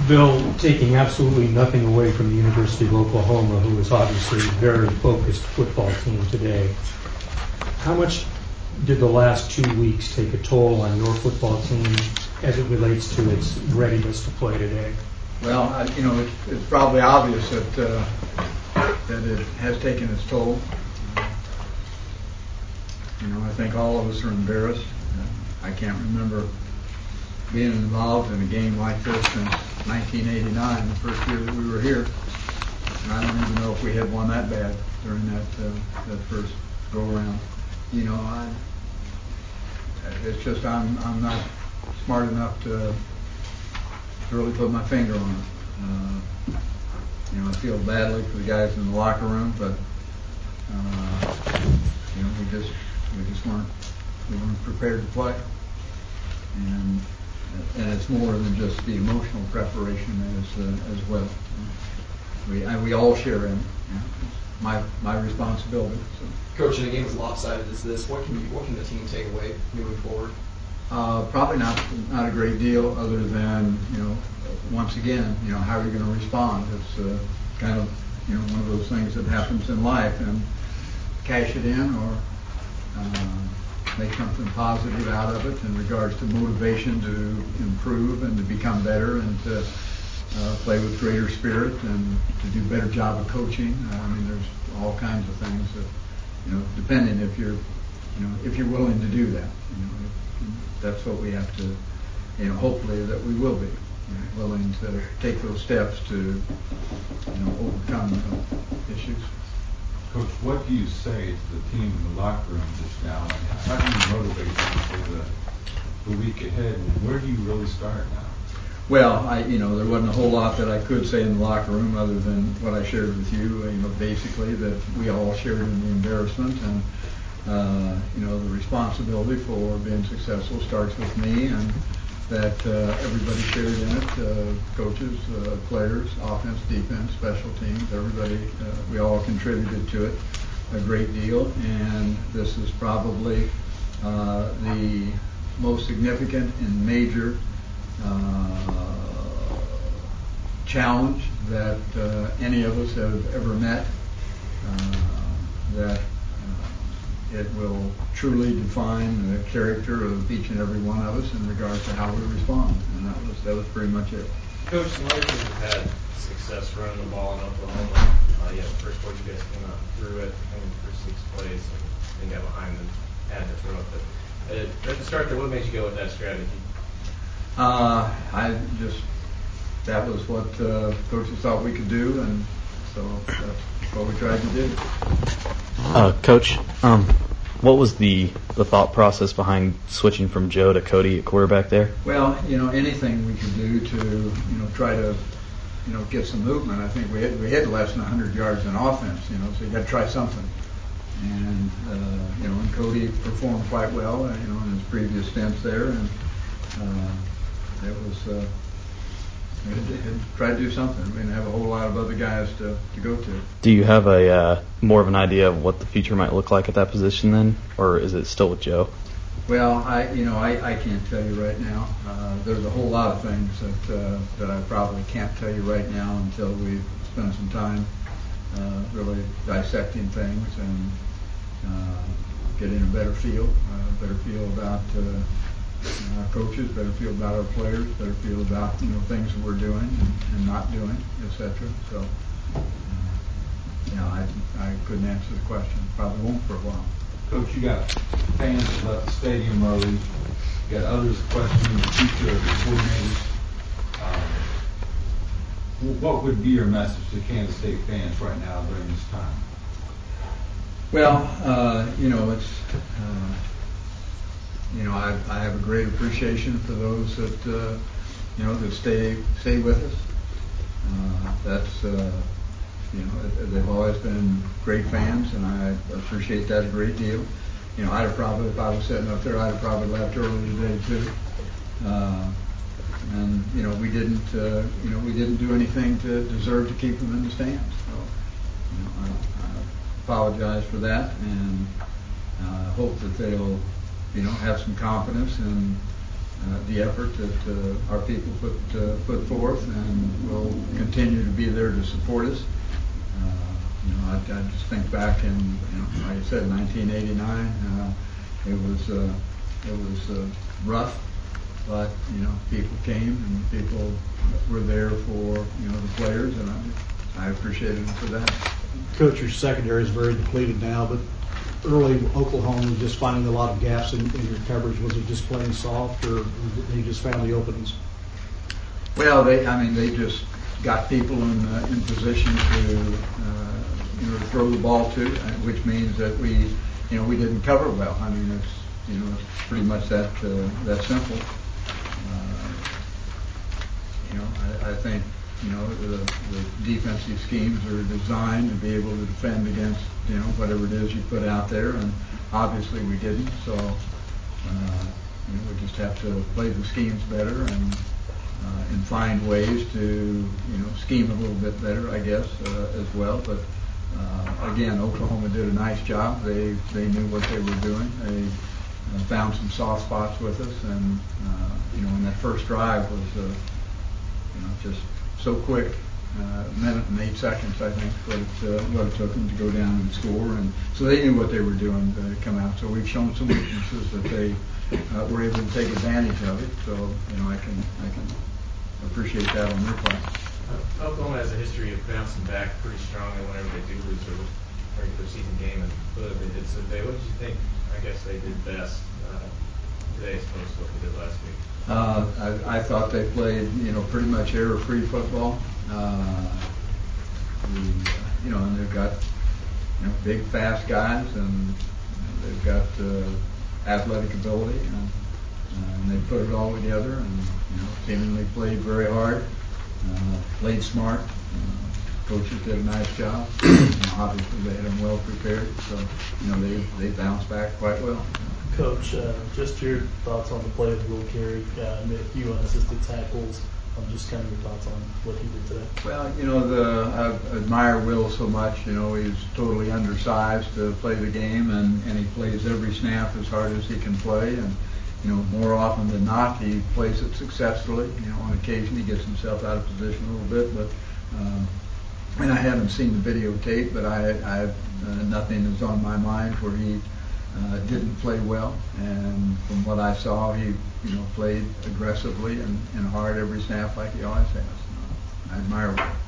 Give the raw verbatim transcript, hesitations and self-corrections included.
Bill, taking absolutely nothing away from the University of Oklahoma, who is obviously a very focused football team today, how much did the last two weeks take a toll on your football team as it relates to its readiness to play today? Well, I, you know, it's, it's probably obvious that uh, that it has taken its toll. Uh, you know, I think all of us are embarrassed. Uh, I can't remember being involved in a game like this since nineteen eighty-nine, the first year that we were here. And I don't even know if we had won that bad during that uh, that first go around. You know, I, it's just I'm I'm not smart enough to to really put my finger on it. Uh, you know, I feel badly for the guys in the locker room, but uh, you know, we just we just weren't we weren't prepared to play, and and it's more than just the emotional preparation as uh, as well. We I, we all share in it. You know, it's my my responsibility. So. Coach, in a game as lopsided as this, what can you what can the team take away moving forward? Uh, probably not not a great deal, other than, you know, once again, you know, how are you going to respond? It's uh, kind of, you know, one of those things that happens in life, and cash it in or uh, make something positive out of it in regards to motivation to improve and to become better and to uh, play with greater spirit and to do a better job of coaching. Uh, I mean, there's all kinds of things that, you know, depending if you're, you know, if you're willing to do that, you know. That's what we have to, you know, hopefully that we will be, you know, willing to take those steps to, you know, overcome uh, issues. Coach, what do you say to the team in the locker room just now? And how do you motivate them for the, the week ahead? And where do you really start now? Well, I, you know, there wasn't a whole lot that I could say in the locker room other than what I shared with you. You know, basically that we all shared in the embarrassment and. Uh, you know, the responsibility for being successful starts with me, and that uh, everybody shared in it, uh, coaches, uh, players, offense, defense, special teams, everybody, uh, we all contributed to it a great deal, and this is probably uh, the most significant and major uh, challenge that uh, any of us have ever met, uh, that it will truly define the character of each and every one of us in regards to how we respond, and that was that was pretty much it. Coach, some other teams have had success running the ball in Oklahoma. Uh, yeah, the first quarter you guys came out and threw it, I think for six plays, and then got behind and had to throw it. But uh, at the start there, what made you go with that strategy? Uh, I just that was what uh, coaches thought we could do, and so that's what we tried to do. Uh, Coach, um, what was the, the thought process behind switching from Joe to Cody at quarterback there? Well, you know, anything we could do to, you know, try to, you know, get some movement. I think we had we had less than one hundred yards in offense, you know, so you got to try something. And uh, you know, and Cody performed quite well, uh, you know, in his previous stints there, and uh, it was. Uh, And try to do something. We didn't have a whole lot of other guys to, to go to. Do you have a uh, more of an idea of what the future might look like at that position then, or is it still with Joe? Well, I you know I, I can't tell you right now. Uh, there's a whole lot of things that uh, that I probably can't tell you right now until we spend some time uh, really dissecting things and uh, getting a better feel, uh, better feel about. Uh, Our coaches, better feel about our players, better feel about, you know, things that we're doing and, and not doing, et cetera. So, uh, you know, I I couldn't answer the question. Probably won't for a while. Coach, you got fans that left the stadium early. You got others questioning the future of the coordinators. Um, what would be your message to Kansas State fans right now during this time? Well, uh, you know, it's. Uh, You know, I, I have a great appreciation for those that, uh, you know, that stay stay with us. Uh, that's, uh, you know, they've always been great fans, and I appreciate that a great deal. You know, I'd have probably, if I was sitting up there, I'd have probably left early today too. Uh, and you know, we didn't, uh, you know, we didn't do anything to deserve to keep them in the stands. So, you know, I, I apologize for that, and uh, hope that they'll. You know, have some confidence in uh, the effort that uh, our people put uh, put forth, and will continue to be there to support us. Uh, you know, I, I just think back in, you know, like I said, nineteen eighty-nine. Uh, it was uh, it was uh, rough, but you know, people came and people were there for you know the players, and I, I appreciated them for that. Coach, your secondary is very depleted now, but early Oklahoma was just finding a lot of gaps in, in your coverage. Was it just plain soft, or you just found the openings? Well, they, I mean, they just got people in uh, in position to uh, you know to throw the ball to, which means that we you know we didn't cover well. I mean, it's you know it's pretty much that uh, that simple. Uh, you know, I, I think you know the, the defensive schemes are designed to be able to defend against you know whatever it is you put out there, and obviously we didn't. So uh, you know we just have to play the schemes better and uh, and find ways to you know scheme a little bit better, I guess, uh, as well. But uh, again, Oklahoma did a nice job. They they knew what they were doing. They uh, found some soft spots with us, and uh, you know, and that first drive was uh, you know just so quick, uh, a minute and eight seconds, I think, what it, uh, what it took them to go down and score, and so they knew what they were doing to come out. So we've shown some weaknesses that they uh, were able to take advantage of it. So you know, I can I can appreciate that on their part. Uh, Oklahoma has a history of bouncing back pretty strongly whenever they do lose a regular season game, and whether they did so today. What did you think? I guess they did best uh, today as opposed to what they did last week. Uh, I, I thought they played, you know, pretty much error-free football. Uh, we, you know, and they've got, you know, big, fast guys, and you know, they've got uh, athletic ability, and, uh, and they put it all together, and you know, seemingly played very hard, uh, played smart. Uh, coaches did a nice job. You know, obviously, they had them well prepared, so you know, they they bounced back quite well. Coach, uh, just your thoughts on the play of Will Carey. Uh, made a few unassisted tackles. Um, just kind of your thoughts on what he did today. Well, you know, the, I admire Will so much. You know, he's totally undersized to play the game, and, and he plays every snap as hard as he can play. And you know, more often than not, he plays it successfully. You know, on occasion he gets himself out of position a little bit, but. Um, and I haven't seen the videotape, but I, I uh, nothing is on my mind where he. Uh, didn't play well, and from what I saw, he you know played aggressively and, and hard every snap like he always has. I admire him.